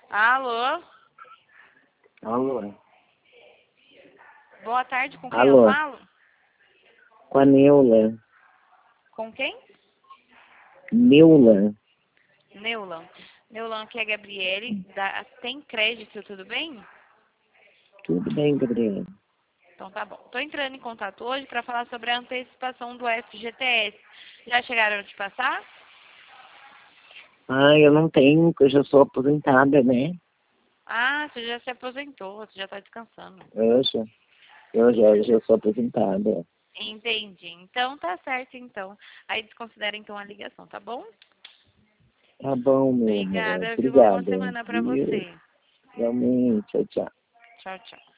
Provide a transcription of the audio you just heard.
Alô? Alô? Boa tarde, com quem eu Alô? falo? Com a Neula. Com quem? Neula. Neulan. Neulan, aqui é a Gabriele, Tem Crédito, tudo bem? Tudo bem, Gabriela? Então tá bom. Tô entrando em contato hoje para falar sobre a antecipação do FGTS. Já chegaram a te passar? Ah, eu não tenho, porque eu já sou aposentada, né? Ah, você já se aposentou, você já tá descansando. Eu já sou aposentada. Entendi. Então tá certo, então. Aí desconsidera então a ligação, tá bom? Tá bom, meu amor. Obrigada, viu? Uma boa Obrigada. semana pra Viu? você. Realmente, tchau, tchau. Tchau, tchau.